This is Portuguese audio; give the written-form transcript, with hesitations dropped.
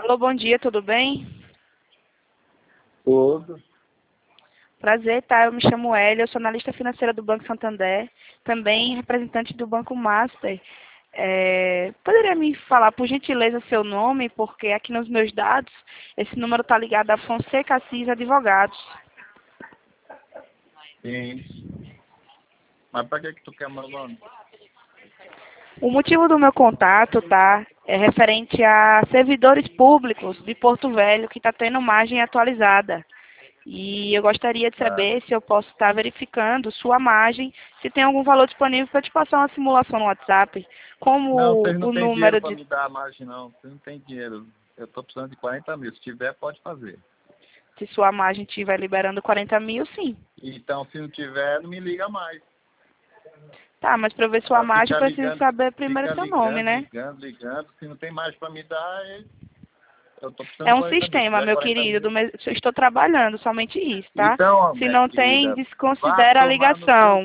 Alô, bom dia, tudo bem? Tudo. Prazer, tá? Eu me chamo Elia, eu sou analista financeira do Banco Santander, também representante do Banco Master. Poderia me falar, por gentileza, seu nome, porque aqui nos meus dados, esse número está ligado a Fonseca Assis Advogados. Sim. Mas para que tu quer meu nome? O motivo do meu contato, tá, é referente a servidores públicos de Porto Velho que está tendo margem atualizada. E eu gostaria de saber se eu posso estar verificando sua margem, se tem algum valor disponível para te passar uma simulação no WhatsApp, Não, como vocês não o têm dinheiro número para de... me dar a margem, não. Vocês não têm dinheiro. Eu estou precisando de 40 mil. Se tiver, pode fazer. Se sua margem estiver liberando 40 mil, sim. Então, se não tiver, não me liga mais. Tá, mas para ver sua Para margem, eu ficar preciso ligando, saber primeiro fica seu nome, ligando, né? ligando, ligando. Se não tem mais para me dar, eu estou precisando É de um 40 mil. Se sistema, tiver meu 40 querido, mil. eu estou trabalhando, somente isso, tá? Então, Se minha não tem, querida, vá desconsidera a tomar no seu ligação.